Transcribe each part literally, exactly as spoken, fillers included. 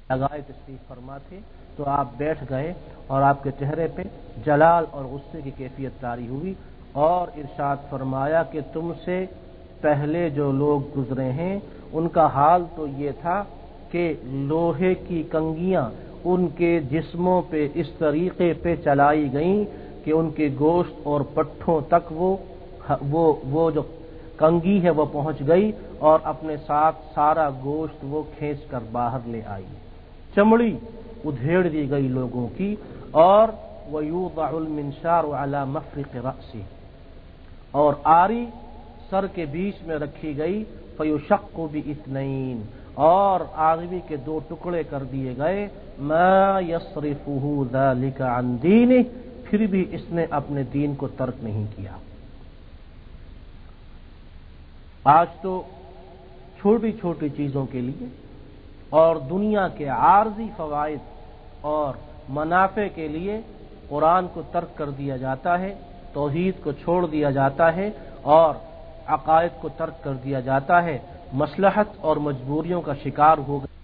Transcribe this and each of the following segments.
लगाए तशरीफ फरमा थे तो आप बैठ गए और आपके चेहरे पे जलाल और गुस्से की कैफियत तारी हुई और इरशाद फरमाया कि तुमसे पहले जो लोग गुजरे हैं उनका हाल तो ये था कि लोहे की कंगियां उनके जिस्मों पे इस तरीके पे चलाई गईं कि उनके गोश्त और पट्ठों तक वो वो वो जो कंगी है वो पहुंच गई और अपने साथ सारा गोश्त वो खींच कर बाहर ले आई। चमड़ी उधेड़ दी गई लोगों की और वयूदउल मिनशार अला मफरिक रअसी, और आरी सर के बीच में रखी गई। फयुशक्कु बिइत्नैन, और आदमी के दो टुकड़े कर दिए गए। मा यस्रिफुहु ज़ालिका अन दीनिही, फिर भी इसने अपने दीन को तर्क नहीं किया। आज तो छोटी छोटी चीजों के लिए और दुनिया के आर्जी फवाइद और मुनाफे के लिए कुरान को तर्क कर दिया जाता है, तौहीद को छोड़ दिया जाता है और अकायद को तर्क कर दिया जाता है। मसलहत और मजबूरियों का शिकार हो गए।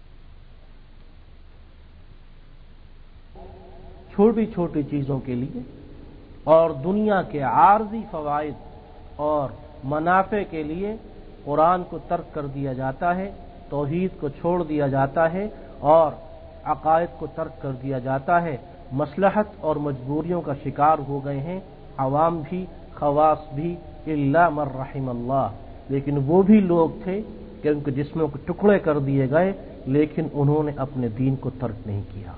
छोटी छोटी चीजों के लिए और दुनिया के आर्जी फवाइद और मुनाफे के लिए कुरान को तर्क कर दिया जाता है, तौहीद को छोड़ दिया जाता है और अकायद को तर्क कर दिया जाता है। मसलहत और मजबूरियों का शिकार हो गए हैं अवाम भी, खवास भी, इल्ला मन रहिमल्लाह। लेकिन वो भी लोग थे कि उनके जिस्मों के टुकड़े कर दिए गए, लेकिन उन्होंने अपने दीन को तर्क नहीं किया।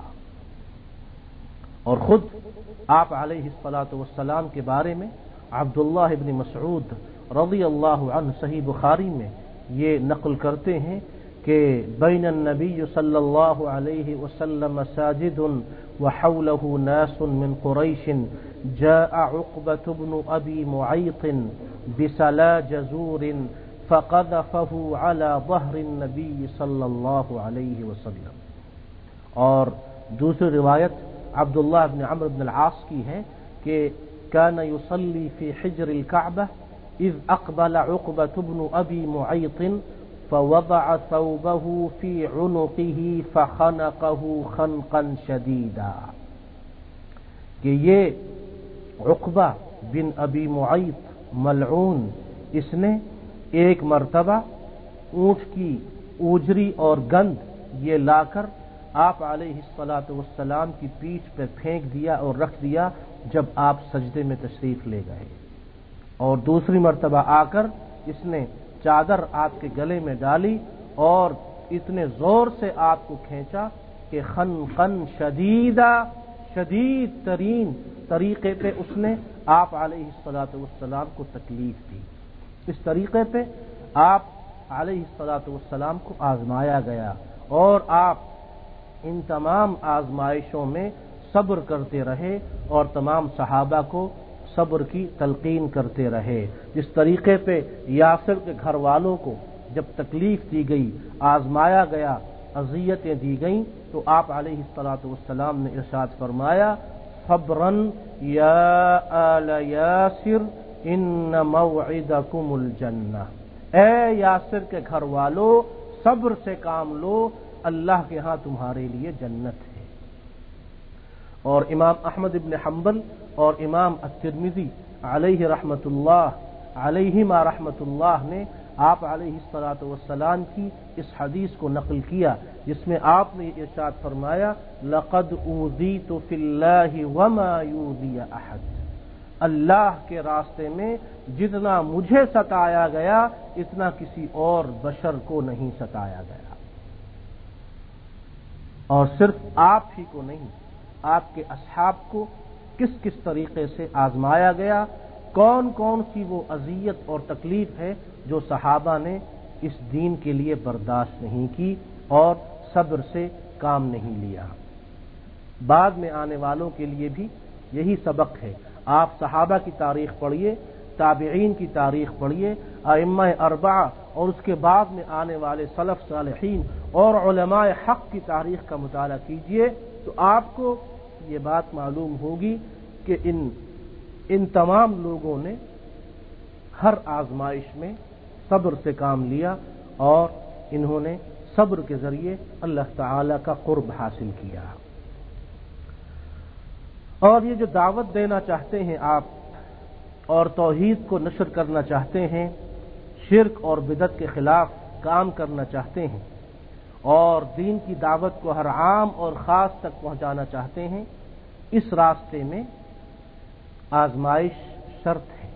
और खुद आप अलैहिस्सलातु वस्सलाम के बारे में अब्दुल्लाह इब्न मसऊद रज़ियल्लाहु अन्हु सही बुखारी में ये नकल करते हैं कि बैन नबी सल्लल्लाहु अलैहि वसल्लम साजिदुन व हौलहु नासुन मिन कुरैशिन जाअ उक़बतु इब्न अबी मुअयत बिसला जज़ूरिन फ़क़ज़फ़हु अला ज़हरि नबी सल्लल्लाहु अलैहि वसल्लम। और दूसरी रिवायत अब्दुल्लाह इब्न अम्र इब्न अल-आस की है कि कान युसल्ली फी हिज्रिल कअबा इज़ अक़बल उक़बतु इब्न अबी मुअयत फवज़अ थौबहु फी उनुक़िही फ़ख़नक़हु ख़नक़न शदीदा। कि ये उक़बा बिन अबी मुअयत मलऊन, इसने एक मर्तबा ऊँट की ऊजरी और गंध ये लाकर आप अलैहिस्सलातु वस्सलाम की पीठ पर फेंक दिया और रख दिया जब आप सजदे में तशरीफ ले गए। और दूसरी मर्तबा आकर इसने चादर आपके गले में डाली और इतने जोर से आपको खींचा कि खनकन शदीदा, शदीद तरीन तरीके पे उसने आप अलैहिस्सलातु वस्सलाम को तकलीफ दी। इस तरीके पे आप अलैहिस्सलातु वस्सलाम को आजमाया गया और आप इन तमाम आजमाइशों में सब्र करते रहे और तमाम सहाबा को सब्र की तलकीन करते रहे। जिस तरीके पे यासिर के घर वालों को जब तकलीफ दी गई, आजमाया गया, अज़ियतें दी गईं, तो आप अलैहिस्सलातु वस्सलाम ने इरशाद फरमाया सब्रन या आल यासिर इन्न मौइदकुमुल जन्नह। ए यासिर के घर वालों, सब्र से काम लो, अल्लाह के यहां तुम्हारे लिए जन्नत है। और इमाम अहमद इब्न हंबल और इमाम अत-तिरमिज़ी अलैहि रहमतुल्लाह अलैहिमा रहमतुल्लाह ने आप अलैहिस्सलातु वस्सलाम की इस हदीस को नकल किया जिसमें आपने इरशाद फरमाया लक़द ऊज़ीतु फ़िल्लाहि वमा यूज़ी अहद। अल्लाह के रास्ते में जितना मुझे सताया गया इतना किसी और बशर को नहीं सताया गया। और सिर्फ आप ही को नहीं, आपके असहाब को किस किस तरीके से आजमाया गया, कौन कौन सी वो अजियत और तकलीफ है जो सहाबा ने इस दीन के लिए बर्दाश्त नहीं की और सब्र से काम नहीं लिया। बाद में आने वालों के लिए भी यही सबक है। आप सहाबा की तारीख पढ़िए, ताबिईन की तारीख पढ़िए, अइम्मा अरबा और उसके बाद में आने वाले सलफ सालिहीन और उलमाए हक की तारीख का मुताला कीजिए तो आपको ये बात मालूम होगी कि इन इन तमाम लोगों ने हर आजमाइश में सब्र से काम लिया और इन्होंने صبر کے ذریعے اللہ تعالی کا قرب حاصل کیا۔ اور یہ جو دعوت دینا چاہتے ہیں آپ اور توحید کو نشر کرنا چاہتے ہیں، شرک اور بدعت کے خلاف کام کرنا چاہتے ہیں اور دین کی دعوت کو ہر عام اور خاص تک پہنچانا چاہتے ہیں، اس راستے میں آزمائش شرط ہے۔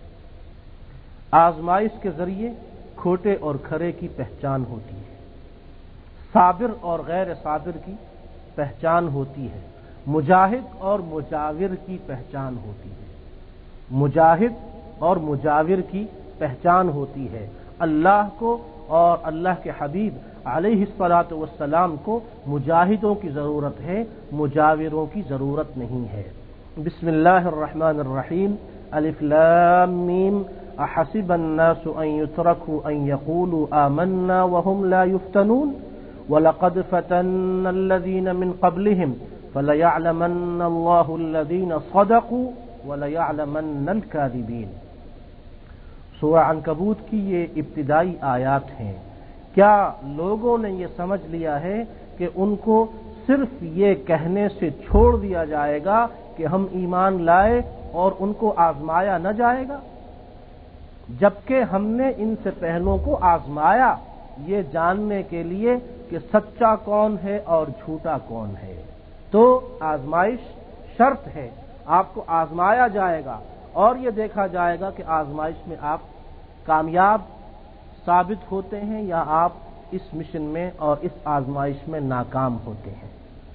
آزمائش کے ذریعے کھوٹے اور کھرے کی پہچان ہوتی ہے، صابر اور غیر صابر کی پہچان ہوتی ہے، مجاہد اور مجاور کی پہچان ہوتی ہے، مجاہد اور مجاور کی پہچان ہوتی ہے۔ اللہ کو اور اللہ کے حبیب علیہ الصلاۃ والسلام کو مجاہدوں کی ضرورت ہے، مجاوروں کی ضرورت نہیں ہے۔ بسم اللہ الرحمن الرحیم، الف لام میم، احسب الناس ان يتركوا ان يقولوا آمنا وهم لا يفتنون وَلَقَدْ فَتَنَّا الَّذِينَ مِنْ قَبْلِهِمْ فَلَيَعْلَمَنَّ اللَّهُ الَّذِينَ صَدَقُوا وَلَيَعْلَمَنَّ الْكَاذِبِينَ۔ سورہ عنکبوت کی یہ ابتدائی آیات ہیں۔ کیا لوگوں نے یہ سمجھ لیا ہے کہ ان کو صرف یہ کہنے سے چھوڑ دیا جائے گا کہ ہم ایمان لائے اور ان کو آزمایا نہ جائے گا، جبکہ ہم نے ان سے پہلوں کو آزمایا یہ جاننے کے لیے کہ سچا کون ہے اور جھوٹا کون ہے۔ تو آزمائش شرط ہے، آپ کو آزمایا جائے گا اور یہ دیکھا جائے گا کہ آزمائش میں آپ کامیاب ثابت ہوتے ہیں یا آپ اس مشن میں اور اس آزمائش میں ناکام ہوتے ہیں۔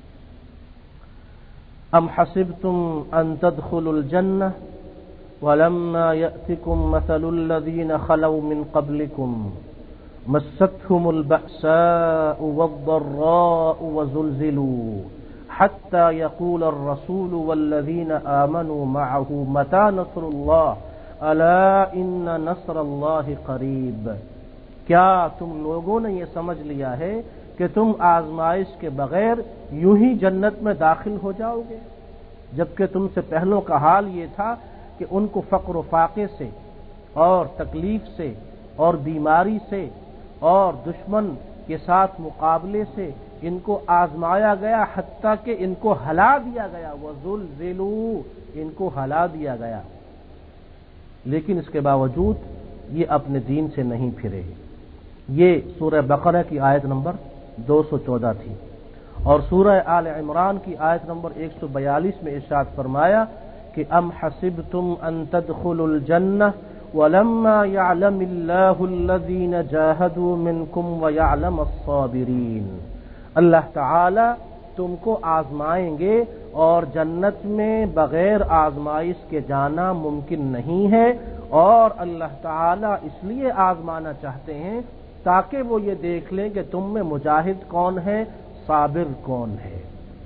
ام حسبتم ان تدخلوا الجنہ ولما يأتكم مثل الذين خلوا من قبلكم مستهم البأساء والضراء وزلزلوا حتى يقول الرسول والذين آمنوا معه متى نصر الله ألا إن نصر الله قريب۔ کیا تم لوگوں نے یہ سمجھ لیا ہے کہ تم آزمائش کے بغیر یوں ہی جنت میں داخل ہو جاؤ گے، جبکہ تم سے پہلوں کا حال یہ تھا کہ ان کو فقر و فاقے سے اور تکلیف سے اور بیماری سے اور دشمن کے ساتھ مقابلے سے ان کو آزمایا گیا، حتیٰ کہ ان کو ہلا دیا گیا، وَزُلْزِلُوا، ان کو ہلا دیا گیا، لیکن اس کے باوجود یہ اپنے دین سے نہیں پھرے۔ یہ سورہ بقرہ کی آیت نمبر دو سو چودہ تھی، اور سورہ آل عمران کی آیت نمبر ایک سو بیالیس میں ارشاد فرمایا کہ ام حسبتم ان تدخلوا الجنہ ولما يعلم الله الذين جاهدوا منكم ويعلم الصابرين۔ اللہ تعالی تم کو آزمائیں گے اور جنت میں بغیر آزمائش کے جانا ممکن نہیں ہے، اور اللہ تعالی اس لیے آزمانا چاہتے ہیں تاکہ وہ یہ دیکھ لیں کہ تم میں مجاہد کون ہے، صابر کون ہے۔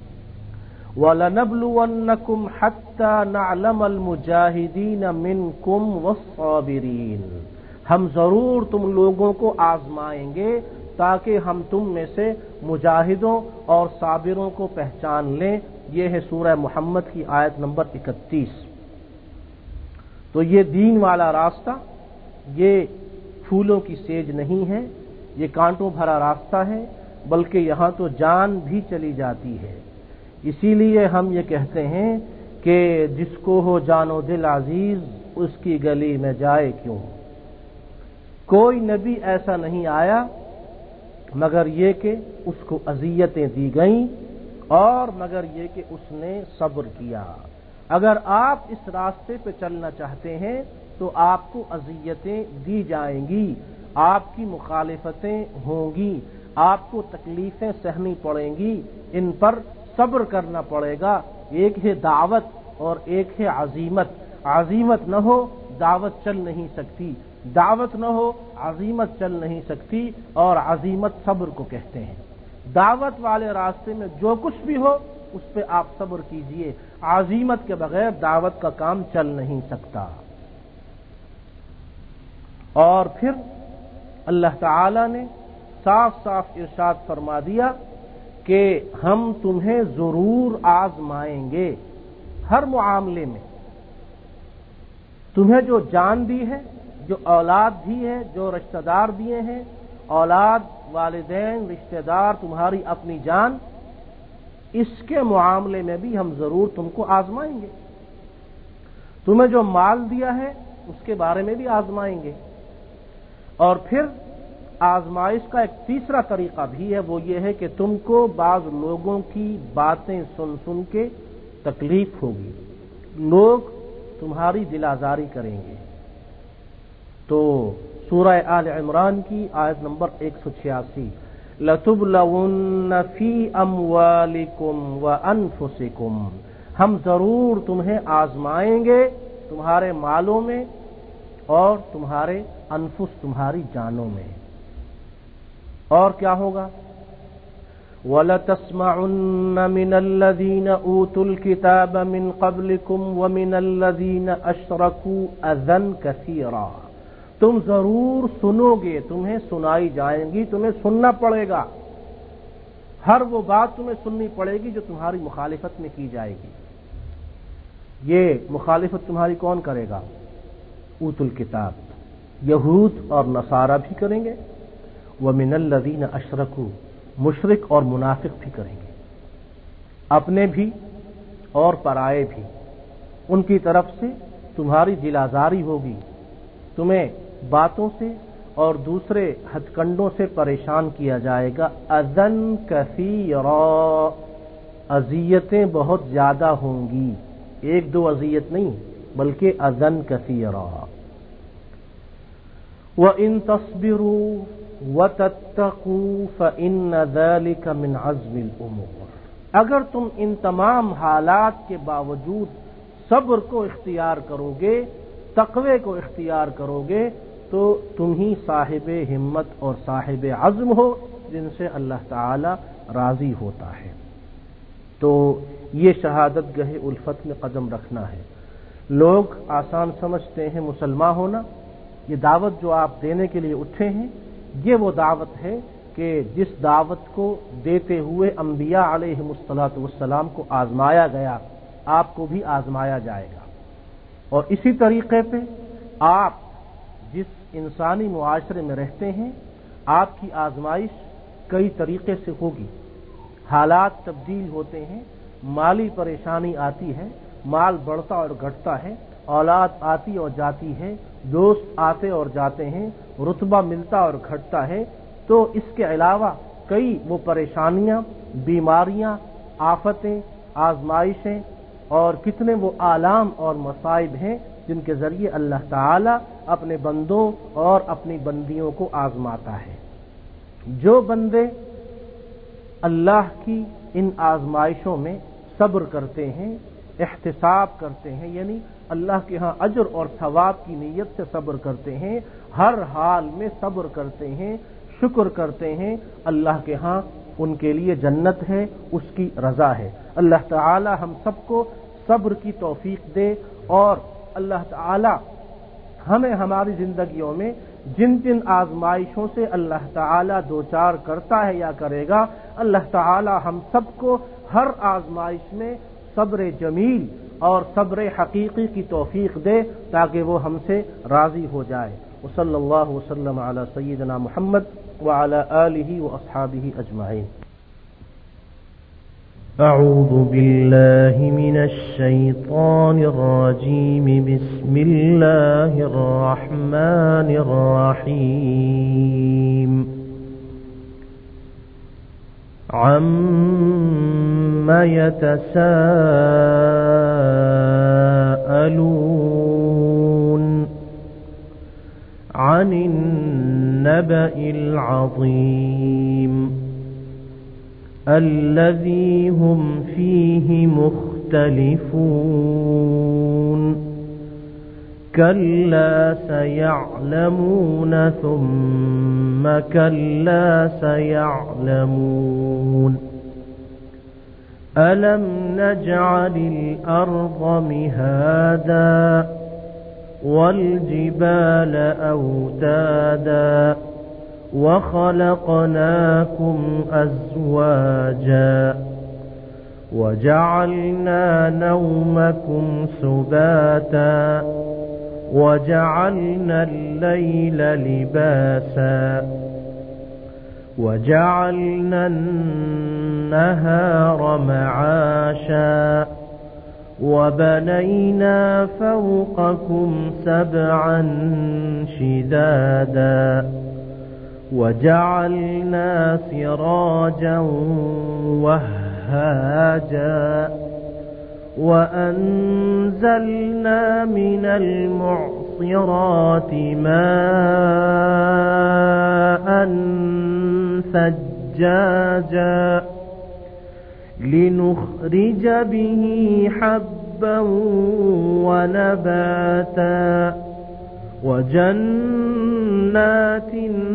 وَلَنَبْلُوَنَّكُمْ حَتَّى نَعْلَمَ الْمُجَاهِدِينَ مِنْكُمْ وَالصَّابِرِينَ۔ ہم ضرور تم لوگوں کو آزمائیں گے تاکہ ہم تم میں سے مجاہدوں اور صابروں کو پہچان لیں۔ یہ ہے سورہ محمد کی آیت نمبر اکتیس۔ تو یہ دین والا راستہ یہ پھولوں کی سیج نہیں ہے، یہ کانٹوں بھرا راستہ ہے، بلکہ یہاں تو جان بھی چلی جاتی ہے۔ اسی لیے ہم یہ کہتے ہیں کہ جس کو ہو جان و دل عزیز اس کی گلی میں جائے کیوں۔ کوئی نبی ایسا نہیں آیا مگر یہ کہ اس کو اذیتیں دی گئیں اور مگر یہ کہ اس نے صبر کیا۔ اگر آپ اس راستے پہ چلنا چاہتے ہیں تو آپ کو اذیتیں دی جائیں گی، آپ کی مخالفتیں ہوں گی، آپ کو تکلیفیں سہنی پڑیں گی، ان پر صبر کرنا پڑے گا۔ ایک ہے دعوت اور ایک ہے عزیمت۔ عزیمت نہ ہو دعوت چل نہیں سکتی، دعوت نہ ہو عزیمت چل نہیں سکتی، اور عزیمت صبر کو کہتے ہیں۔ دعوت والے راستے میں جو کچھ بھی ہو اس پہ آپ صبر کیجئے، عزیمت کے بغیر دعوت کا کام چل نہیں سکتا۔ اور پھر اللہ تعالی نے صاف صاف ارشاد فرما دیا کہ ہم تمہیں ضرور آزمائیں گے، ہر معاملے میں۔ تمہیں جو جان دی ہے، جو اولاد دی ہے، جو رشتہ دار دیے ہیں، اولاد، والدین، رشتہ دار، تمہاری اپنی جان، اس کے معاملے میں بھی ہم ضرور تم کو آزمائیں گے۔ تمہیں جو مال دیا ہے اس کے بارے میں بھی آزمائیں گے۔ اور پھر آزمائش کا ایک تیسرا طریقہ بھی ہے، وہ یہ ہے کہ تم کو بعض لوگوں کی باتیں سن سن کے تکلیف ہوگی، لوگ تمہاری دل آزاری کریں گے۔ تو سورہ آل عمران کی آیت نمبر ایک سو چھیاسی، لَتُبْلَوُنَّ فِي أَمْوَالِكُمْ وَأَنفُسِكُمْ، ہم ضرور تمہیں آزمائیں گے تمہارے مالوں میں اور تمہارے انفس، تمہاری جانوں میں۔ اور کیا ہوگا؟ وَلَتَسْمَعُنَّ مِنَ الَّذِينَ أُوتُوا الْكِتَابَ مِنْ قَبْلِكُمْ وَمِنَ الَّذِينَ أَشْرَكُوا أَذًى كَثِيرًا، تم ضرور سنو گے، تمہیں سنائی جائیں گی، تمہیں سننا پڑے گا، ہر وہ بات تمہیں سننی پڑے گی جو تمہاری مخالفت میں کی جائے گی۔ یہ مخالفت تمہاری کون کرے گا؟ اوت الکتاب، یہود اور نصارہ بھی کریں گے، وَمِنَ الَّذِينَ أَشْرَكُوا، مشرک اور منافق بھی کریں گے، اپنے بھی اور پرائے بھی، ان کی طرف سے تمہاری دل آزاری ہوگی، تمہیں باتوں سے اور دوسرے ہتھ کنڈوں سے پریشان کیا جائے گا۔ اذًا کثیرا، اذیتیں بہت زیادہ ہوں گی، ایک دو اذیت نہیں بلکہ اذًا کثیرا۔ وَإِن تَصْبِرُوا وَتَتَّقُوا فَإِنَّ ذَلِكَ مِنْ عَزْمِ الْأُمُورِ، اگر تم ان تمام حالات کے باوجود صبر کو اختیار کرو گے، تقوی کو اختیار کرو گے، تو تم ہی صاحب ہمت اور صاحب عزم ہو جن سے اللہ تعالی راضی ہوتا ہے۔ تو یہ شہادت گہ الفت میں قدم رکھنا ہے۔ لوگ آسان سمجھتے ہیں مسلمان ہونا، یہ دعوت جو آپ دینے کے لیے اٹھے ہیں، یہ وہ دعوت ہے کہ جس دعوت کو دیتے ہوئے انبیاء علیہم الصلاۃ والسلام کو آزمایا گیا، آپ کو بھی آزمایا جائے گا۔ اور اسی طریقے پہ آپ جس انسانی معاشرے میں رہتے ہیں، آپ کی آزمائش کئی طریقے سے ہوگی۔ حالات تبدیل ہوتے ہیں، مالی پریشانی آتی ہے، مال بڑھتا اور گھٹتا ہے، اولاد آتی اور جاتی ہے، دوست آتے اور جاتے ہیں، رتبہ ملتا اور گھٹتا ہے۔ تو اس کے علاوہ کئی وہ پریشانیاں، بیماریاں، آفتیں، آزمائشیں اور کتنے وہ آلام اور مصائب ہیں جن کے ذریعے اللہ تعالی اپنے بندوں اور اپنی بندیوں کو آزماتا ہے۔ جو بندے اللہ کی ان آزمائشوں میں صبر کرتے ہیں، احتساب کرتے ہیں، یعنی اللہ کے ہاں اجر اور ثواب کی نیت سے صبر کرتے ہیں، ہر حال میں صبر کرتے ہیں، شکر کرتے ہیں، اللہ کے ہاں ان کے لیے جنت ہے، اس کی رضا ہے۔ اللہ تعالی ہم سب کو صبر کی توفیق دے، اور اللہ تعالی ہمیں ہماری زندگیوں میں جن جن آزمائشوں سے اللہ تعالی دوچار کرتا ہے یا کرے گا، اللہ تعالی ہم سب کو ہر آزمائش میں صبر جمیل اور صبر حقیقی کی توفیق دے تاکہ وہ ہم سے راضی ہو جائے۔ وصلی اللہ وسلم علی سیدنا محمد وعلی آلہ واصحابہ اجمعین۔ اعوذ باللہ من الشیطان الرجیم، بسم اللہ الرحمن الرحیم۔ عَمَّ يَتَسَاءَلُونَ عَنِ النَّبَإِ الْعَظِيمِ الَّذِي هُمْ فِيهِ مُخْتَلِفُونَ كَلَّا سَيَعْلَمُونَ ثُمَّ كَلَّا سَيَعْلَمُونَ أَلَمْ نَجْعَلِ الْأَرْضَ مِهَادًا وَالْجِبَالَ أَوْتَادًا وَخَلَقْنَاكُمْ أَزْوَاجًا وَجَعَلْنَا نَوْمَكُمْ سُبَاتًا وَجَعَلْنَا اللَّيْلَ لِبَاسًا وجعلنا النهار معاشا وبنينا فوقكم سبعا شدادا وجعلنا سراجا وهاجا وأنزلنا من المعصرات ماء ثجاجا لنخرج به حبا ونباتا وجنات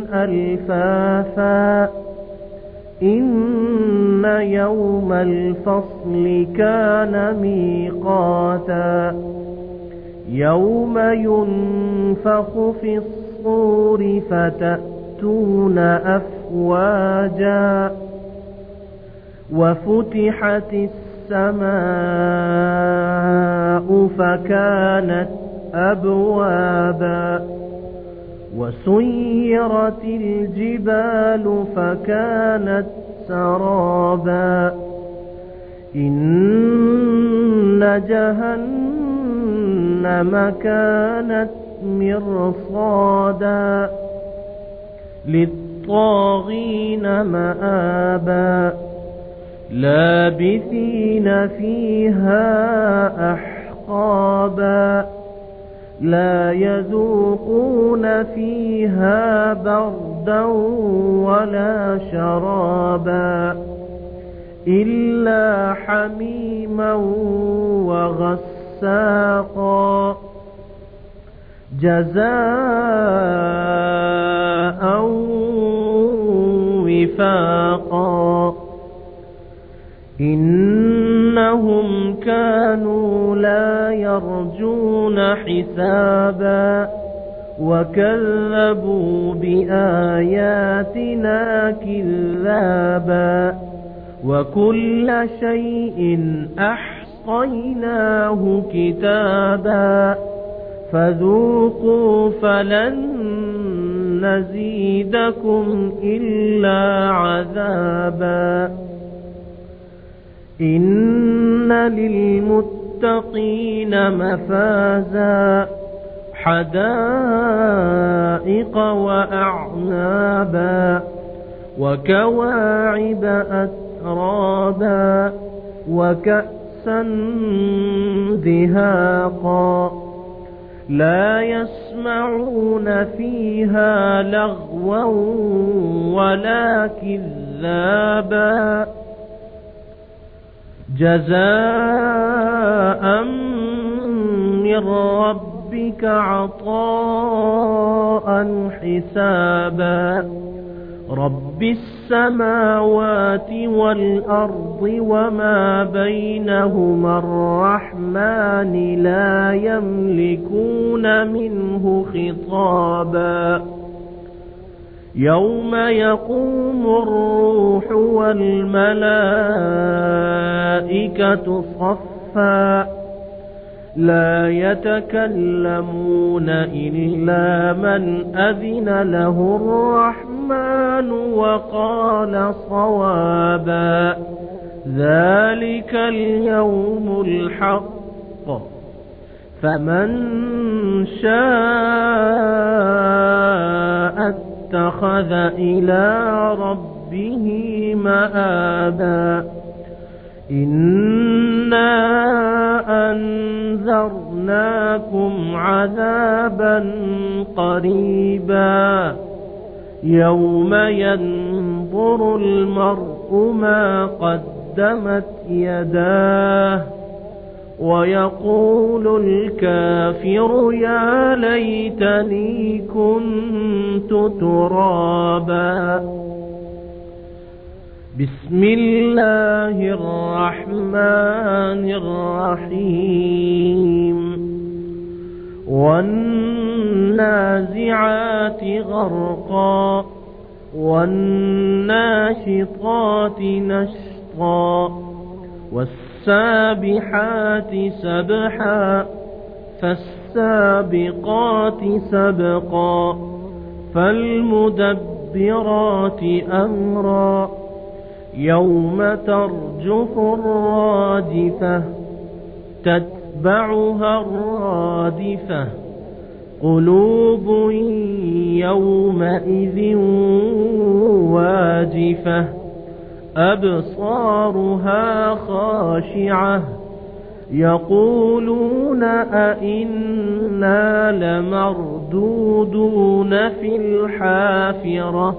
ألفافا إن يوم الفصل كان ميقاتا يوم ينفخ في الصور فتأتون أفواجا وفتحت السماء فكانت أبوابا وسيرت الجبال فكانت سرابا إن جهنم كانت مرصادا للطاغين مآبا لابثين فيها أحقابا لا يذوقون فيها بردا ولا شرابا إلا حميما وغساقا جزاء وفاقا إنهم كانوا لا يرجون حسابا وكذبوا بآياتنا كذابا وكل شيء أحصيناه كتابا فذوقوا فلن نزيدكم إلا عذابا إن للمتقين مفازا حدائق وأعنابا وكواعب أترابا وكأسا دهاقا لا يسمعون فيها لغوا ولا كذابا جزاء من ربك عطاء حسابا رب السماوات والأرض وما بينهما الرحمن لا يملكون منه خطابا يوم يقوم الروح والملائكة صفا لا يتكلمون إلا من أذن له الرحمن وقال صوابا ذلك اليوم الحق فمن شاء اتخذ إلى ربه مآبا إنا أنذرناكم عذابا قريبا يوم ينظر المرء ما قدمت يداه ويقول الكافر يا ليتني كنت ترابا بسم الله الرحمن الرحيم والنازعات غرقا والناشطات نشطا والسابحات سبحا فالسابقات سبقا فالمدبرات المدبرات أمرا يوم ترجف الراجفة تتبعها الرادفة قلوب يومئذ واجفة أبصارها خاشعة يقولون أئنا لمردودون في الحافرة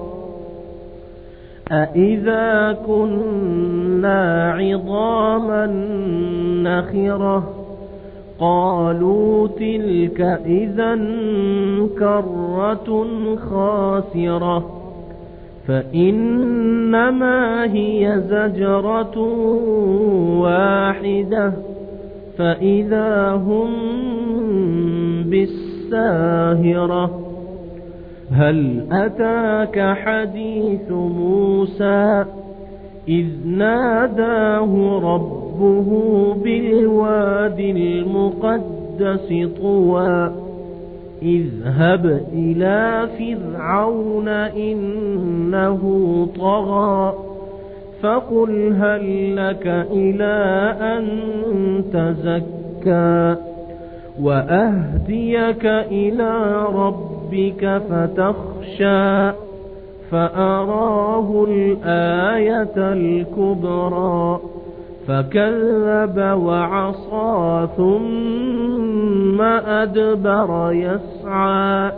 أئذا كنا عظاما نخرة قالوا تلك إذا كرة خاسرة فإنما هي زجرة واحدة فإذا هم بالساهرة هل أتاك حديث موسى إذ ناداه ربه بالواد المقدس طوى اذهب إلى فرعون إنه طغى فقل هل لك إلى أن تزكى وأهديك إلى ربك فتخشى فأراه الآية الكبرى فكذب وعصى ثم أدبر يسعى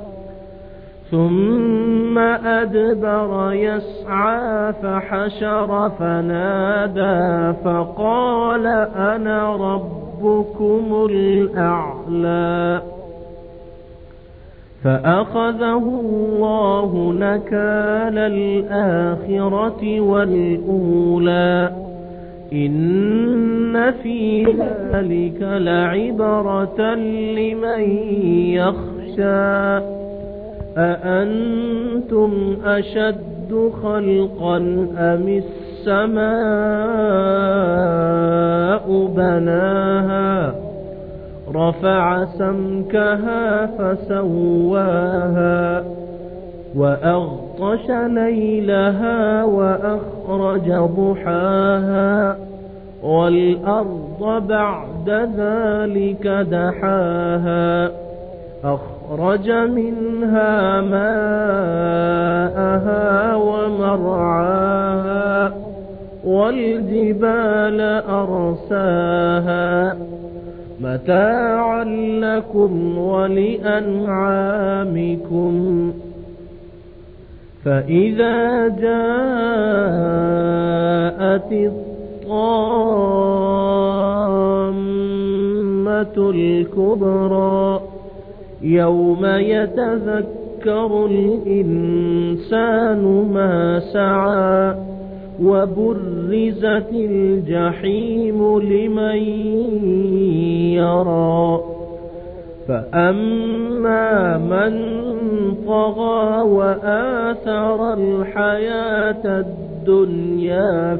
ثم أدبر يسعى فحشر فنادى فقال أنا ربكم الأعلى فأخذه الله نكال الآخرة والأولى إن في ذلك لعبرة لمن يخشى أأنتم أشد خلقا أم السماء بناها رفع سمكها فسواها وأغطش ليلها وأخرج ضحاها والأرض بعد ذلك دحاها أخرج منها ماءها ومرعاها والجبال أرساها متاعا لكم ولأنعامكم فإذا جاءت الطامة الكبرى يوم يتذكر الإنسان ما سعى وبرزت الجحيم لمن يرى فأما من طغى وآثر الحياة الدنيا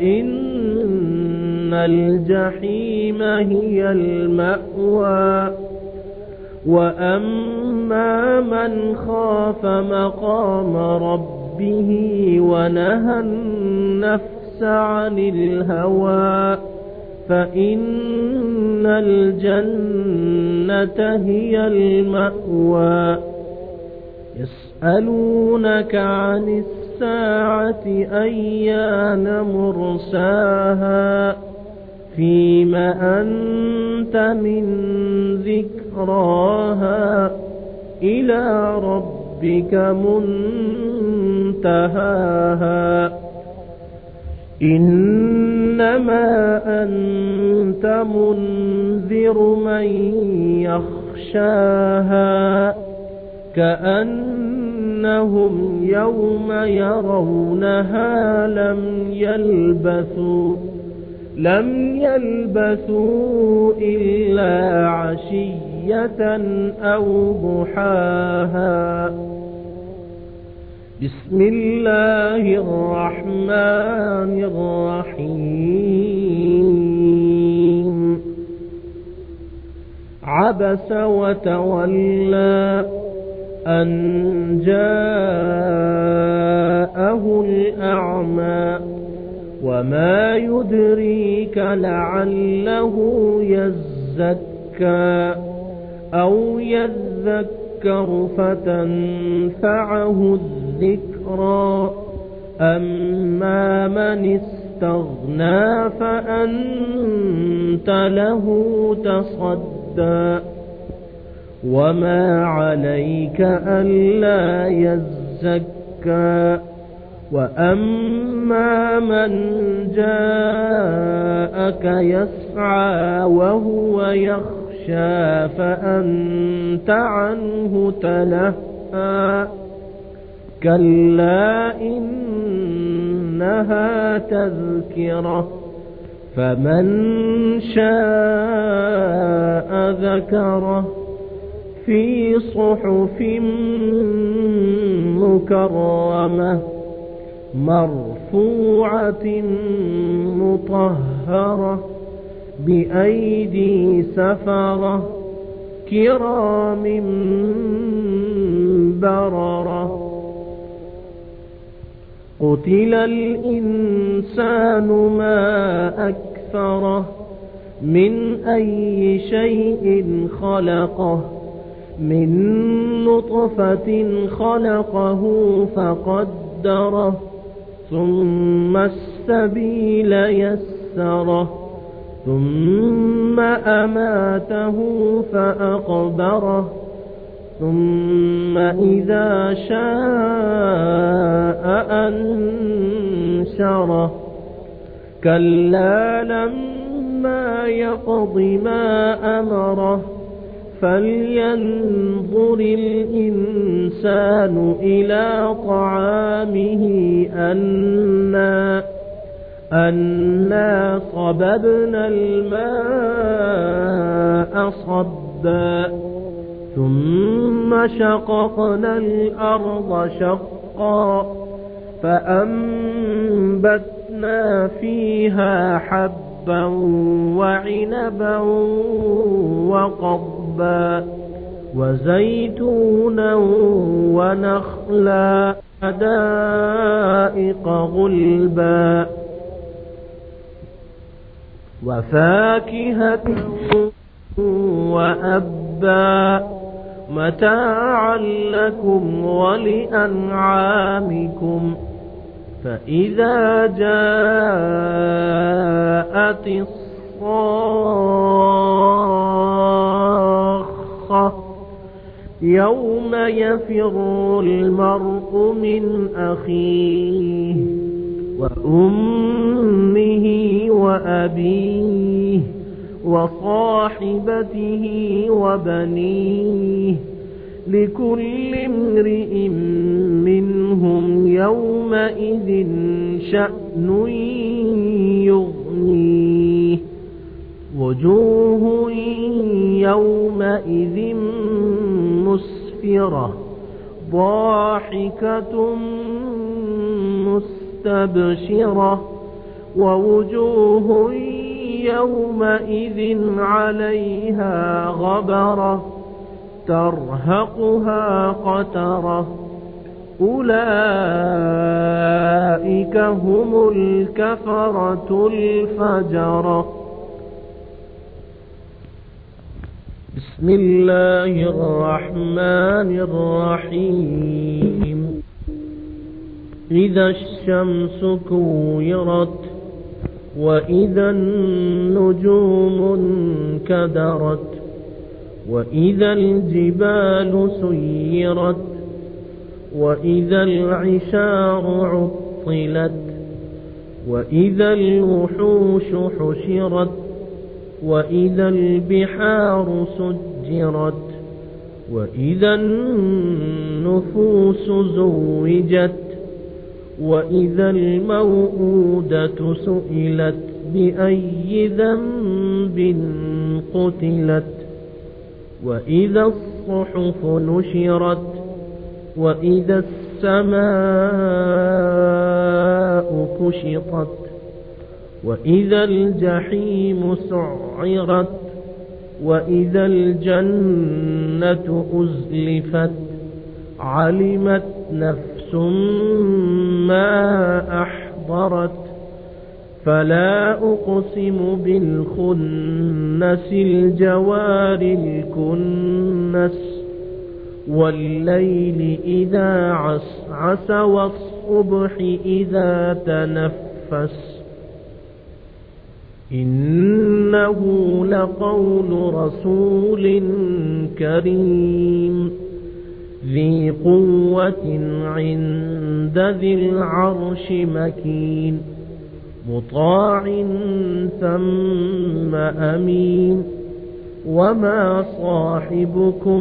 فإن الجحيم هي المأوى وأما من خاف مقام ربه ونهى النفس عن الهوى فإن الجنة هي المأوى يسألونك عن الساعة أيان مرساها فيم أنت من ذكراها إلى ربك منتهاها إنما أنت منذر من يخشاها كأنهم يوم يرونها لم يلبثوا لم يلبثوا إلا عشية أو ضحاها بسم الله الرحمن الرحيم عبس وتولى أن جاءه الأعمى وما يدريك لعله يزكى أو يذكر فتنفعه الذكرى أما من استغنى فأنت له تصدى وما عليك ألا يزكى وأما من جاءك يسعى وهو يخشى فأنت عنه تلهى كلا إنها تذكرة فمن شاء ذكره في صحف مكرمة مرفوعة مطهرة بأيدي سفرة كرام بررة قتل الإنسان ما أكثره من أي شيء خلقه من نطفة خلقه فقدره ثم السبيل يسره ثم أماته فأقبره ثم إذا شاء أنشره كلا لما يقض ما أمره فلينظر الإنسان إلى طعامه أنا أنا صببنا الماء صبا ثم شققنا الأرض شقا فأنبتنا فيها حبا وعنبا وقضبا وزيتونا ونخلا حدائق غلبا وفاكهة وأبا متاعا لكم ولأنعامكم فإذا جاءت الصاخة يوم يفر المرء من أخيه وأمه وأبيه وصاحبته وبنيه لكل امرئ منهم يومئذ شأن يغنيه وجوه يومئذ مسفرة ضاحكة مستبشرة ووجوه يومئذ عليها غبرة ترهقها قترة أولئك هم الكفرة الفجرة. بسم الله الرحمن الرحيم. إذا الشمس كورت وإذا النجوم انكدرت وإذا الجبال سيرت وإذا العشار عطلت وإذا الوحوش حشرت وإذا البحار سجرت وإذا النفوس زوجت وإذا الموءودة سئلت بأي ذنب قتلت وإذا الصحف نشرت وإذا السماء كشطت وإذا الجحيم سعرت وإذا الجنة أزلفت علمت نفس ما أحضرت فلا أقسم بالخنس الجوار الكنس والليل إذا عسعس والصبح إذا تنفس إنه لقول رسول كريم ذي قوة عند ذي العرش مكين مطاع ثم أمين وما صاحبكم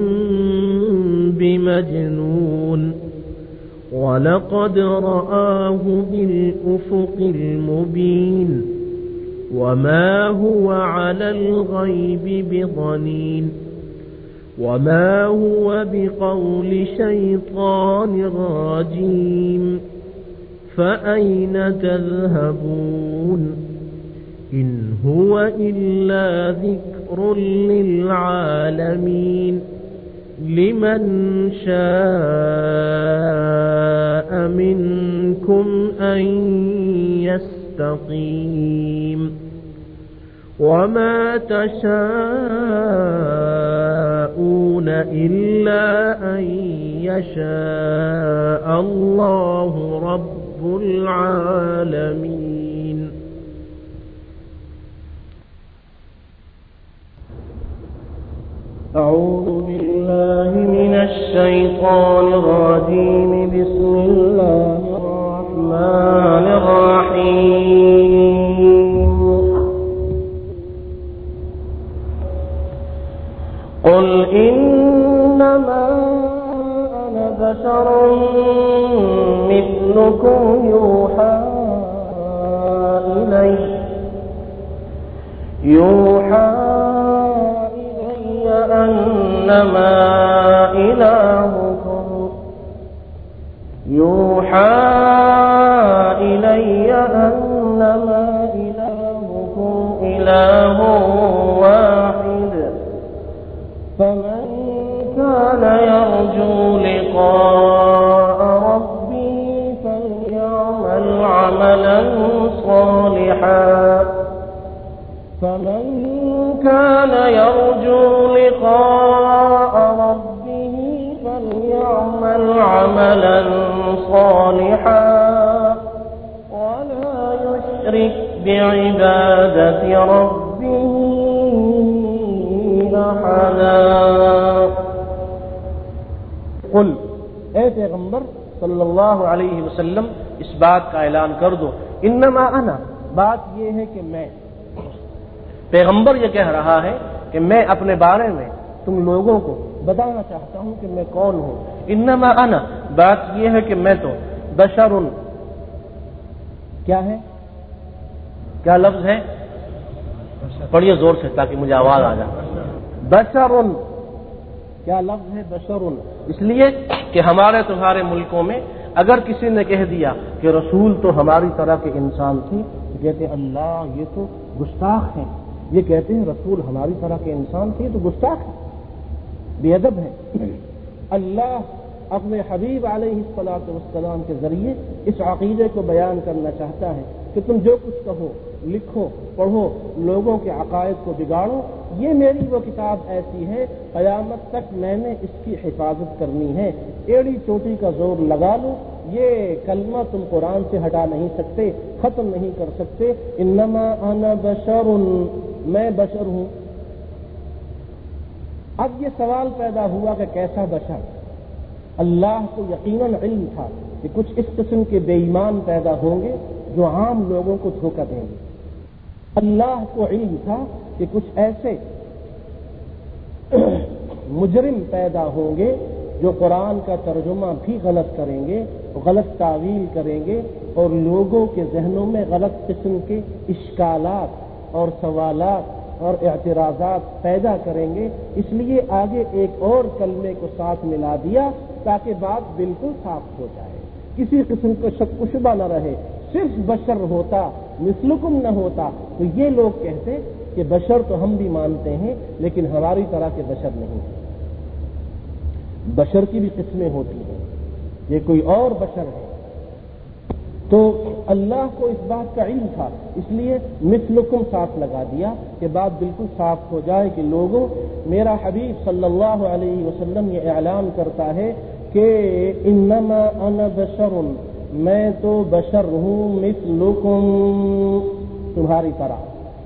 بمجنون ولقد رآه بالأفق المبين وما هو على الغيب بضنين وما هو بقول شيطان رجيم فأين تذهبون إن هو إلا ذكر للعالمين لمن شاء منكم أن يستقيم وما تشاءون إلا أن يشاء الله رب العالمين. أعوذ بالله من الشيطان الرجيم. بسم الله الرحمن الرحيم. قل إنما أنا بشر مثلكم يوحى إلي يوحى إلي أنما إلهكم يوحى إلي أنما إلهكم إله واحد فمن كان يرجو لقاء ربه فليعمل عملا صالحا فمن كان يرجو لقاء ربه فليعمل عملا صالحا ولا يشرك بعبادة ربه أحدا. قل اے पैगंबर सल्लल्लाहु अलैहि वसल्लम इस बात का ऐलान कर दो, इन्नमा अना, बात ये है कि मैं, पैगंबर ये कह रहा है कि मैं अपने बारे में तुम लोगों को बताना चाहता हूं कि मैं कौन हूं। इन्नमा अना, बात ये है कि मैं तो बशरुन, क्या है, क्या लफ्ज है, पढ़िए जोर से ताकि मुझे आवाज आ जाए। बशरुन, क्या लफ्ज है बशरुन, इसलिए कि हमारे तुम्हारे मुल्कों में अगर किसी ने कह दिया कि रसूल तो हमारी तरह के इंसान थे, तो कहते अल्लाह ये तो गुस्ताख हैं, ये कहते हैं रसूल हमारी तरह के इंसान थे तो गुस्ताख है, बेअदब है। अल्लाह अपने हबीब अलैहिस्सलातु वस्सलाम के जरिए इस अकीदे को बयान करना चाहता है कि तुम जो कुछ कहो, लिखो, पढ़ो, लोगों के अकायद को बिगाड़ो, ये मेरी वो किताब ऐसी है, क़यामत तक मैंने इसकी हिफाजत करनी है। एड़ी चोटी का जोर लगा लो, ये कलमा तुम कुरान से हटा नहीं सकते, खत्म नहीं कर सकते। इन्नमा अना बशरुन, मैं बशर हूं। अब ये सवाल पैदा हुआ कि कैसा बशर। अल्लाह को यकीनन इल्म था कि कुछ इस किस्म के बेईमान पैदा होंगे जो आम लोगों को धोखा देंगे। अल्लाह को इल्म था कि कुछ ऐसे मुजरिम पैदा होंगे जो कुरान का तर्जुमा भी गलत करेंगे, गलत तावील करेंगे और लोगों के जहनों में गलत किस्म के इश्कालात और सवालात और एतराज़ात पैदा करेंगे। इसलिए आगे एक और कलमे को साथ मिला दिया ताकि बात बिल्कुल साफ हो जाए, किसी किस्म को शक शुबा न रहे। सिर्फ बशर होता, मिस्लुकुम न होता तो ये लोग कहते कि बशर तो हम भी मानते हैं लेकिन हमारी तरह के बशर नहीं। بشر کی بھی قسمیں ہوتی ہیں، یہ کوئی اور بشر ہے، تو اللہ کو اس بات کا علم تھا، اس لیے مثلکم ساتھ لگا دیا کہ بات بالکل صاف ہو جائے کہ لوگوں، میرا حبیب صلی اللہ علیہ وسلم یہ اعلان کرتا ہے کہ انما انا بشر، میں تو بشر ہوں، مثلکم، تمہاری طرح۔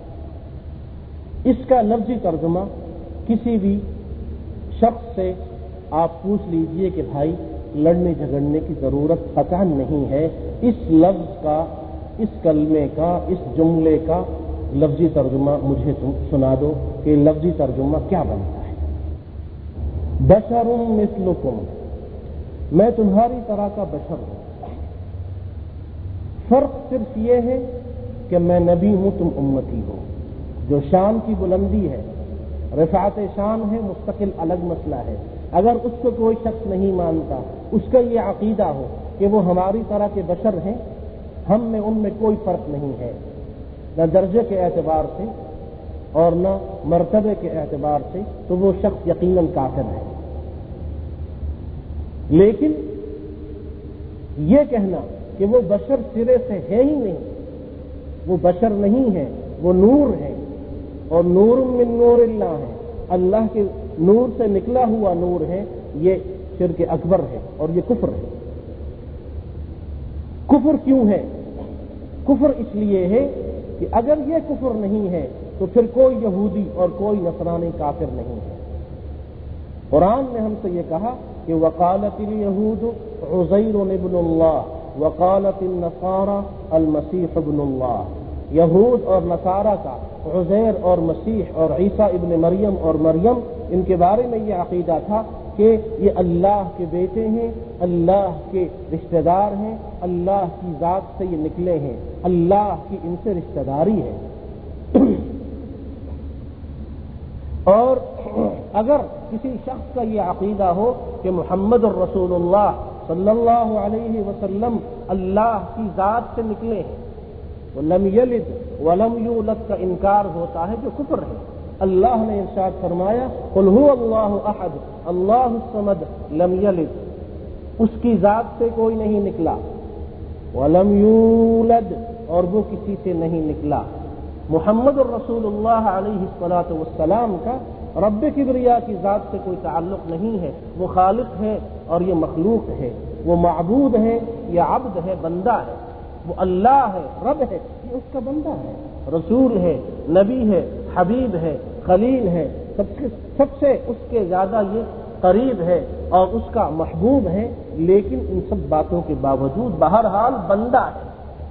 اس کا لفظی ترجمہ کسی بھی شخص سے آپ پوچھ لیجئے کہ بھائی لڑنے جھگڑنے کی ضرورت قطعا نہیں ہے، اس لفظ کا، اس کلمے کا، اس جملے کا لفظی ترجمہ مجھے تم سنا دو کہ لفظی ترجمہ کیا بنتا ہے۔ بشر مثلکم، میں تمہاری طرح کا بشر ہوں، فرق صرف یہ ہے کہ میں نبی ہوں، تم امتی ہو۔ جو شان کی بلندی ہے، رفعت شان ہے، مستقل الگ مسئلہ ہے، اگر اس کو کوئی شخص نہیں مانتا، اس کا یہ عقیدہ ہو کہ وہ ہماری طرح کے بشر ہیں، ہم میں ان میں کوئی فرق نہیں ہے، نہ درجے کے اعتبار سے اور نہ مرتبے کے اعتبار سے، تو وہ شخص یقیناً کافر ہے۔ لیکن یہ کہنا کہ وہ بشر سرے سے ہے ہی نہیں، وہ بشر نہیں ہے، وہ نور ہے، اور نور من نور اللہ ہے، اللہ کے نور سے نکلا ہوا نور ہے، یہ شرک اکبر ہے اور یہ کفر ہے۔ کفر کیوں ہے؟ کفر اس لیے ہے کہ اگر یہ کفر نہیں ہے تو پھر کوئی یہودی اور کوئی نصرانی کافر نہیں ہے۔ قرآن نے ہم سے یہ کہا کہ وقالت الیہود عزیر ابن اللہ وقالت النصارى المسیح ابن اللہ، یہود اور نصارہ کا عزیر اور مسیح اور عیسیٰ ابن مریم اور مریم، ان کے بارے میں یہ عقیدہ تھا کہ یہ اللہ کے بیٹے ہیں، اللہ کے رشتہ دار ہیں، اللہ کی ذات سے یہ نکلے ہیں، اللہ کی ان سے رشتہ داری ہے۔ اور اگر کسی شخص کا یہ عقیدہ ہو کہ محمد الرسول اللہ صلی اللہ علیہ وسلم اللہ کی ذات سے نکلے ہیں، لم یلد ولم یولد کا انکار ہوتا ہے، جو کفر ہے۔ اللہ نے ارشاد فرمایا قل هو اللہ احد اللہ الصمد لم یلد، اس کی ذات سے کوئی نہیں نکلا، ولم یولد، اور وہ کسی سے نہیں نکلا۔ محمد الرسول اللہ علیہ الصلاۃ والسلام کا رب کبریا کی ذات سے کوئی تعلق نہیں ہے، وہ خالق ہے اور یہ مخلوق ہے، وہ معبود ہے، یہ عبد ہے، بندہ ہے، وہ اللہ ہے، رب ہے، یہ اس کا بندہ ہے، رسول ہے، نبی ہے، حبیب ہے، خلیل ہے، سب سے سب سے اس کے زیادہ یہ قریب ہے اور اس کا محبوب ہے، لیکن ان سب باتوں کے باوجود بہرحال بندہ ہے۔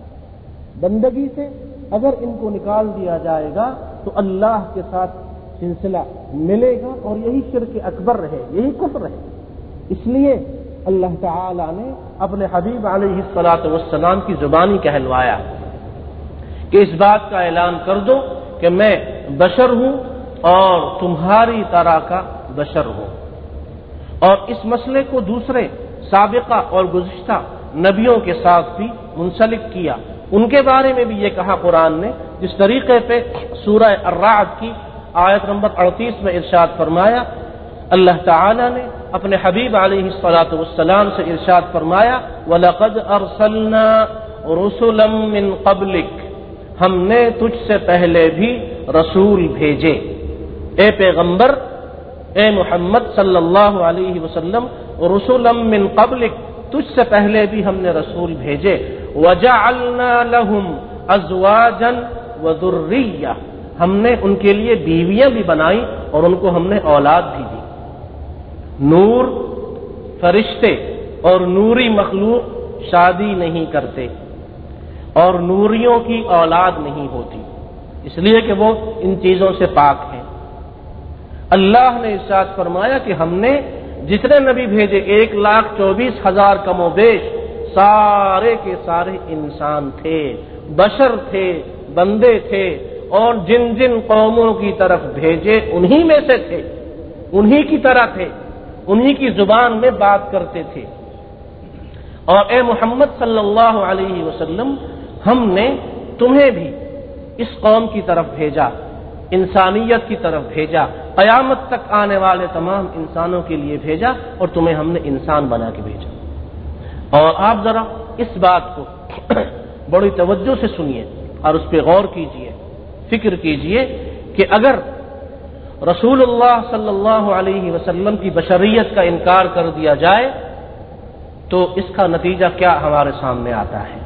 بندگی سے اگر ان کو نکال دیا جائے گا تو اللہ کے ساتھ سلسلہ ملے گا اور یہی شرک اکبر ہے، یہی کفر ہے۔ اس لیے اللہ تعالی نے اپنے حبیب علیہ الصلاۃ والسلام کی زبانی کہلوایا کہ اس بات کا اعلان کر دو کہ میں بشر ہوں اور تمہاری طرح کا بشر ہوں، اور اس مسئلے کو دوسرے سابقہ اور گزشتہ نبیوں کے ساتھ بھی منسلک کیا۔ ان کے بارے میں بھی یہ کہا قرآن نے، جس طریقے پہ سورہ الرعد کی آیت نمبر اڑتیس میں ارشاد فرمایا، اللہ تعالی نے اپنے حبیب علیہ الصلاۃ والسلام سے ارشاد فرمایا وَلَقَدْ أَرْسَلْنَا رُسُلًا مِّن قَبْلِكَ، ہم نے تجھ سے پہلے بھی رسول بھیجے، اے پیغمبر، اے محمد صلی اللہ علیہ وسلم، رُسُلًا مِّن قَبْلِكَ، تجھ سے پہلے بھی ہم نے رسول بھیجے، وَجَعَلْنَا لَهُمْ أَزْوَاجًا وَذُرِّيَّةً، ہم نے ان کے لیے بیویاں بھی بنائی اور ان کو ہم نے اولاد بھی دی۔ نور، فرشتے اور نوری مخلوق شادی نہیں کرتے اور نوریوں کی اولاد نہیں ہوتی، اس لیے کہ وہ ان چیزوں سے پاک ہیں۔ اللہ نے ارشاد فرمایا کہ ہم نے جتنے نبی بھیجے ایک لاکھ چوبیس ہزار کم و بیش، سارے کے سارے انسان تھے، بشر تھے، بندے تھے، اور جن جن قوموں کی طرف بھیجے انہی میں سے تھے، انہی کی طرح تھے، انہی کی زبان میں بات کرتے تھے۔ اور اے محمد صلی اللہ علیہ وسلم، ہم نے تمہیں بھی اس قوم کی طرف بھیجا انسانیت کی طرف بھیجا، قیامت تک آنے والے تمام انسانوں کے لیے بھیجا، اور تمہیں ہم نے انسان بنا کے بھیجا۔ اور آپ ذرا اس بات کو بڑی توجہ سے سنیے اور اس پہ غور کیجئے، فکر کیجئے کہ اگر رسول اللہ صلی اللہ علیہ وسلم کی بشریت کا انکار کر دیا جائے تو اس کا نتیجہ کیا ہمارے سامنے آتا ہے۔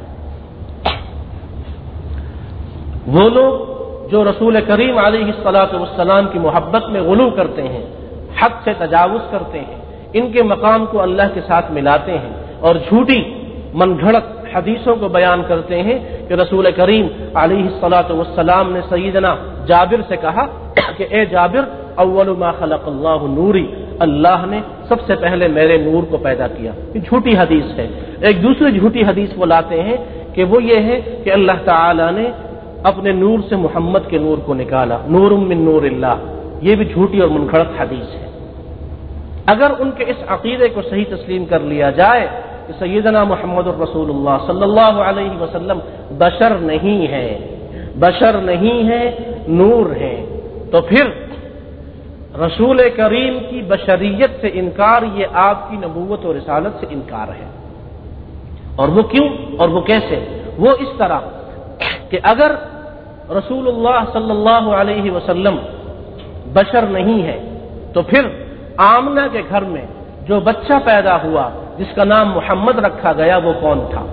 وہ لوگ جو رسول کریم علیہ الصلاۃ والسلام کی محبت میں غلو کرتے ہیں، حد سے تجاوز کرتے ہیں، ان کے مقام کو اللہ کے ساتھ ملاتے ہیں اور جھوٹی من گھڑت حدیثوں کو بیان کرتے ہیں کہ رسول کریم علیہ الصلاۃ والسلام نے سیدنا جابر سے کہا کہ اے جابر، اول ما خلق اللہ نوری، اللہ نے سب سے پہلے میرے نور کو پیدا کیا۔ یہ جھوٹی حدیث ہے۔ ایک دوسری جھوٹی حدیث وہ لاتے ہیں کہ وہ یہ ہے کہ اللہ تعالی نے اپنے نور سے محمد کے نور کو نکالا، نور من نور اللہ۔ یہ بھی جھوٹی اور منگھڑت حدیث ہے۔ اگر ان کے اس عقیدے کو صحیح تسلیم کر لیا جائے کہ سیدنا محمد الرسول اللہ صلی اللہ علیہ وسلم بشر نہیں ہے، بشر نہیں ہے، نور ہے، تو پھر رسول کریم کی بشریت سے انکار یہ آپ کی نبوت اور رسالت سے انکار ہے۔ اور وہ کیوں اور وہ کیسے؟ وہ اس طرح کہ اگر رسول اللہ صلی اللہ علیہ وسلم بشر نہیں ہے تو پھر آمنہ کے گھر میں جو بچہ پیدا ہوا جس کا نام محمد رکھا گیا وہ کون تھا؟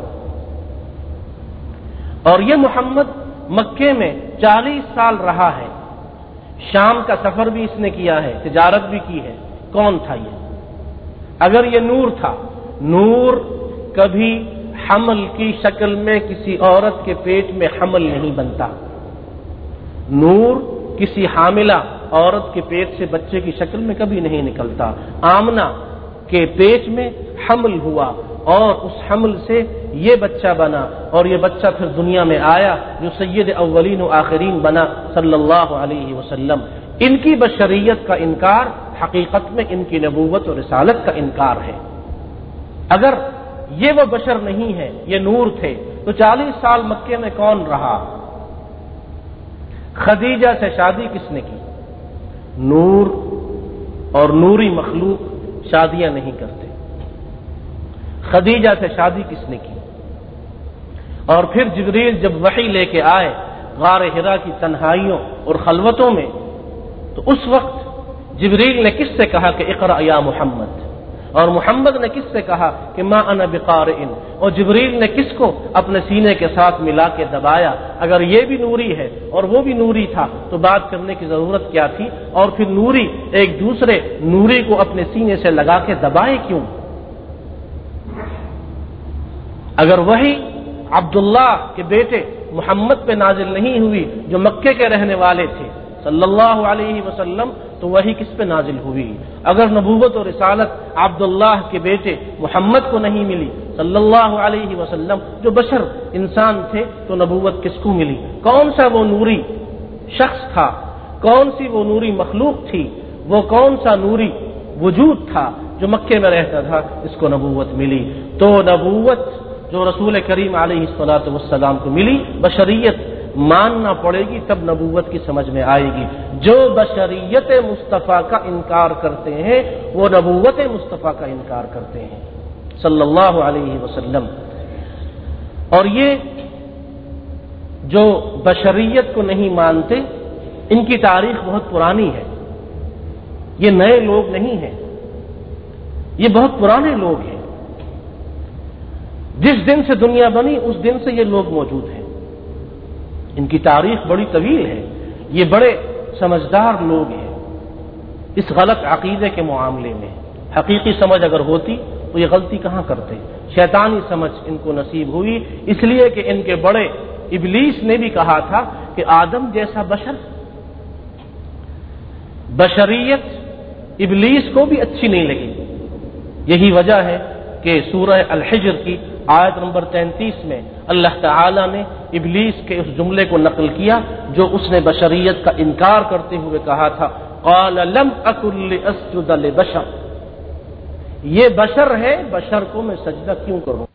اور یہ محمد مکے میں چالیس سال رہا ہے، شام کا سفر بھی اس نے کیا ہے، تجارت بھی کی ہے، کون تھا یہ؟ اگر یہ نور تھا، نور کبھی حمل کی شکل میں کسی عورت کے پیٹ میں حمل نہیں بنتا، نور کسی حاملہ عورت کے پیٹ سے بچے کی شکل میں کبھی نہیں نکلتا۔ آمنہ کے پیٹ میں حمل ہوا اور اس حمل سے یہ بچہ بنا، اور یہ بچہ پھر دنیا میں آیا جو سید اولین و آخرین بنا صلی اللہ علیہ وسلم۔ ان کی بشریت کا انکار حقیقت میں ان کی نبوت اور رسالت کا انکار ہے۔ اگر یہ وہ بشر نہیں ہے، یہ نور تھے، تو چالیس سال مکے میں کون رہا؟ خدیجہ سے شادی کس نے کی؟ نور اور نوری مخلوق شادیاں نہیں کرتے۔ خدیجہ سے شادی کس نے کی؟ اور پھر جبریل جب وحی لے کے آئے غار حرا کی تنہائیوں اور خلوتوں میں، تو اس وقت جبریل نے کس سے کہا کہ اقرأ یا محمد، اور محمد نے کس سے کہا کہ ما انا بقارئ، اور جبریل نے کس کو اپنے سینے کے ساتھ ملا کے دبایا؟ اگر یہ بھی نوری ہے اور وہ بھی نوری تھا تو بات کرنے کی ضرورت کیا تھی؟ اور پھر نوری ایک دوسرے نوری کو اپنے سینے سے لگا کے دبائے کیوں؟ اگر وہی عبداللہ کے بیٹے محمد پہ نازل نہیں ہوئی جو مکے کے رہنے والے تھے صلی اللہ علیہ وسلم، تو وہی کس پہ نازل ہوئی؟ اگر نبوت اور رسالت عبداللہ کے بیٹے محمد کو نہیں ملی صلی اللہ علیہ وسلم جو بشر انسان تھے، تو نبوت کس کو ملی؟ کون سا وہ نوری شخص تھا؟ کون سی وہ نوری مخلوق تھی؟ وہ کون سا نوری وجود تھا جو مکے میں رہتا تھا اس کو نبوت ملی؟ تو نبوت جو رسول کریم علیہ الصلاۃ والسلام کو ملی، بشریت ماننا پڑے گی تب نبوت کی سمجھ میں آئے گی۔ جو بشریت مصطفیٰ کا انکار کرتے ہیں وہ نبوت مصطفیٰ کا انکار کرتے ہیں صلی اللہ علیہ وسلم۔ اور یہ جو بشریت کو نہیں مانتے، ان کی تاریخ بہت پرانی ہے، یہ نئے لوگ نہیں ہیں، یہ بہت پرانے لوگ ہیں۔ جس دن سے دنیا بنی اس دن سے یہ لوگ موجود ہیں، ان کی تاریخ بڑی طویل ہے، یہ بڑے سمجھدار لوگ ہیں اس غلط عقیدے کے معاملے میں۔ حقیقی سمجھ اگر ہوتی تو یہ غلطی کہاں کرتے؟ شیطانی سمجھ ان کو نصیب ہوئی اس لیے کہ ان کے بڑے ابلیس نے بھی کہا تھا کہ آدم جیسا بشر، بشریت ابلیس کو بھی اچھی نہیں لگی۔ یہی وجہ ہے کہ سورہ الحجر کی آیت نمبر تینتیس میں اللہ تعالی نے ابلیس کے اس جملے کو نقل کیا جو اس نے بشریت کا انکار کرتے ہوئے کہا تھا، قال لم اکن لاسجد لبشر، یہ بشر ہے، بشر کو میں سجدہ کیوں کروں؟